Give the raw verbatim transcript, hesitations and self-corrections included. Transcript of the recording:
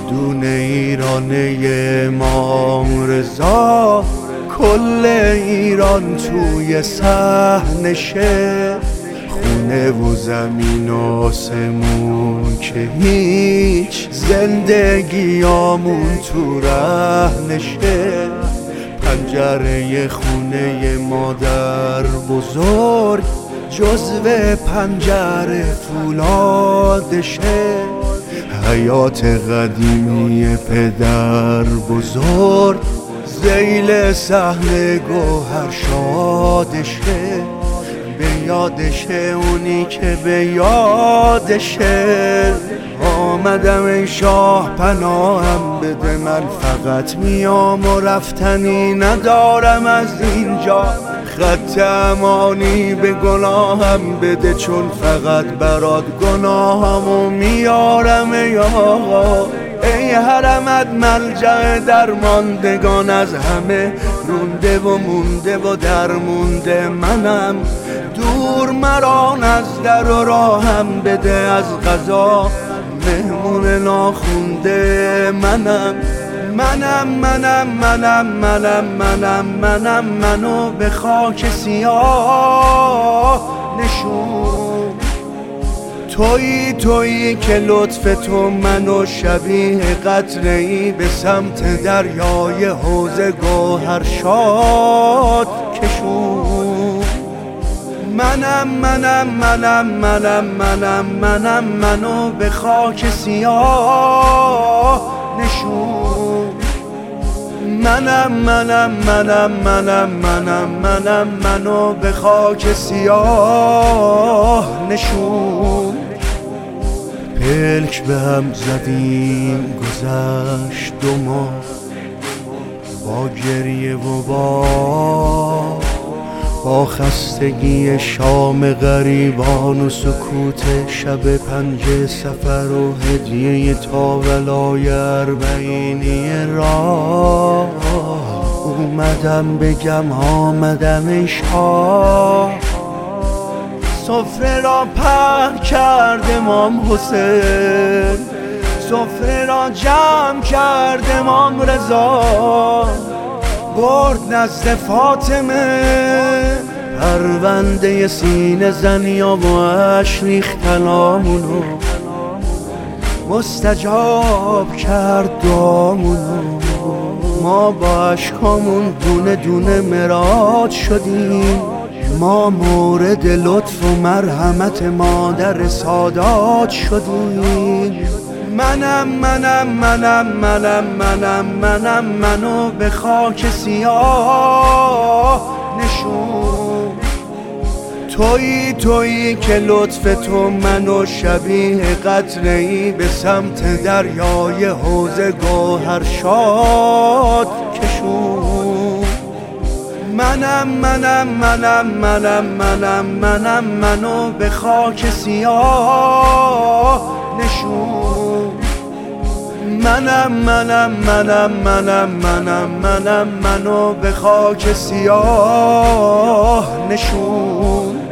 دون ایرانه امام رضا، کل ایران توی صحنشه، خونه و زمین و آسمون که هیچ، زندگیامون تو رهنشه. پنجره خونه مادر بزرگ جزو پنجره فولادشه، حیات قدیمی پدر بزرگ ذیل صحن گوهر شادشه. به یادشه اونی که به یادشه. آمدم ای شاه پناهم بده، من فقط میام و رفتنی ندارم از اینجا. خط امانی به گناهم بده، چون فقط برات گناهمو میارم ای آقا. ای حرمت ملجأ درماندگان، از همه رونده و مونده و درمونده منم. دور مرا از در و راهم بده، از قضا مهمون ناخونده منم. منم منم منم منم منم منم منو به خاک سیاه نشون. تویی تویی که لطف تو منو شبیه قطره‌ای به سمت دریای حوض گوهر شاد کشون. منم منم منم منم منم منم منو به خاک سیاه نشون. منم منم منم منم منم منم منو به خاک سیاه نشون. پلک به هم زدیم گذشت دو ماه، با گریه و با با خستگی شام غریبان و سکوت شب پنج سفر و هدیه تا ولای اربعینی راه. اومدم بگم آمدم ای شاه، سفره را پهن کرد امام حسین، سفره را جمع کرد امام رضا. برد نزد فاطمه پرونده سینه زنیا و اش ریختنامونو، مستجاب کرد دعامونو. ما با عشقامون دونه دونه مراد شدیم، ما مورد لطف و مرحمت مادر سادات شدیم. منم منم منم منم منم منم منو به خاک سیاه نشون. تویی تویی که لطف تو منو شبیه قطره‌ای به سمت دریای حوض گوهر شاد کشون. منم منم منم منم منم منم منو به خاک سیاه نشون. منم منم منم منم منم منم منو به خاک سیاه نشون.